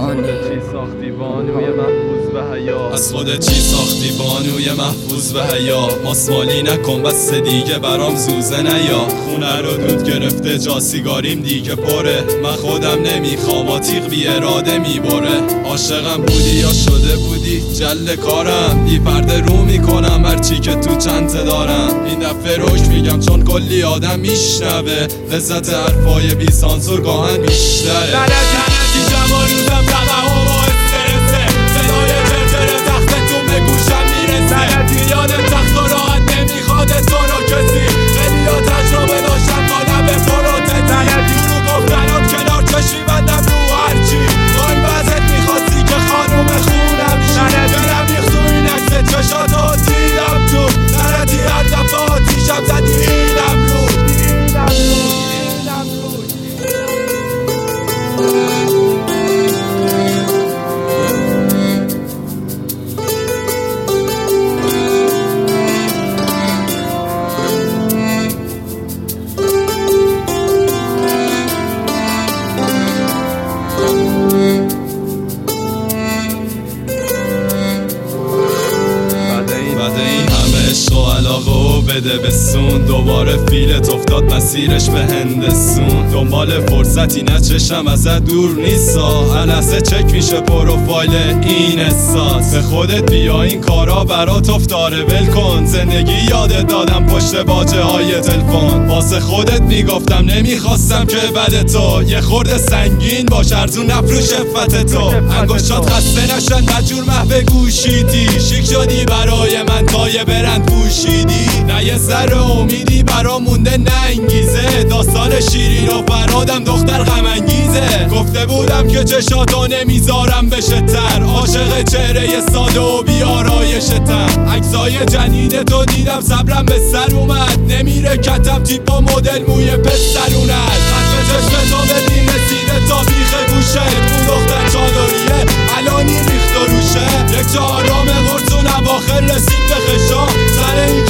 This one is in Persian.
ساختی بانوی محفوظ به حیا از خودت چی ساختی بانوی محفوظ به حیا ماسمالی نکن بس دیگه برام زوزه نیا خونه رو دود گرفته جا سیگاریم دیگه پره من خودم نمیخوام تیغ بی اراده میبره عاشقم بودی یا شده بودی جل کارم بی پرده رو میکنم هرچی که تو چنته دارم این دفعه روش میگم چون کلی آدم میشنوه لذت حرفای بی سانسور گاهن بیشتره لعنتی جمع روزم تقه با استرسه صدای جرجر تختتون به گوشم میرسه یادم تخت و راحت نمیخواد تو رو کسی خیلی ها تجربه داشتم تا لبه پروتتی رو گفتنات کنار چشی بندم رو هرچی تو این وزت میخواستی که خانوم خونم شی دلم ریخت تو این عکس چشاتو دیدم تو لعنتی هر دفعه آتیشم زدی اینم رود بده بسون دوباره فیلت افتاد مسیرش به هندسون دنبال فرصتی نچشم ازت دور نیستا هر لحظه چک میشه پروفایل این احساس به خودت بیا این کارا برات افتاره ول کن زندگی یادت دادم پشت باجه های تلفن واسه خودت میگفتم نمیخواستم که بد تو یه خورده سنگین باش ارزون نفروش افت تو انگشتات خسته نشن مجور محو گوشیدی شیک شدی برای من تا یه برند پوشیدی نه یه سر امیدی برا مونده نه انگیزه داستان شیرین و فرادم دختر غم انگیزه گفته بودم که چشاتو نمیذارم بشه تر عاشق چهره ساده و بیارایشتم عکسای جنین تو دیدم صبرم به سر اومد نمیره کتم تیپ و مدل موی پسرونت خط چشم تو بدین رسیده تا بیخ گوشه اون دختر چادریه الانی ریخت و روشه یک چهارم قرص و نواخر رسید به خشام سر